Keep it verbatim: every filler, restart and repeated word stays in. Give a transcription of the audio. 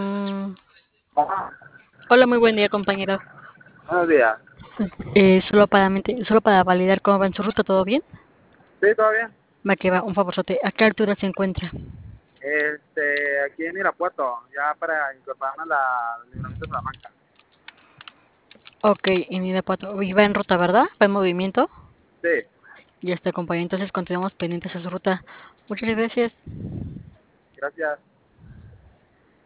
Mm, Hola, hola, muy buen día, compañero. buenos días. Eh, solo para, mente- solo para validar cómo va en su ruta, ¿todo bien? ¿Sí, todo bien? Va que va, un favorzote. ¿A qué altura se encuentra? Este, aquí en Irapuato, ya para incorporarme a la al libramiento de Salamanca. Ok, en Irapuato. Y va en ruta, ¿verdad? Va en movimiento. Sí, Ya está, compañero. Entonces continuamos pendientes a su ruta. Muchas gracias. gracias.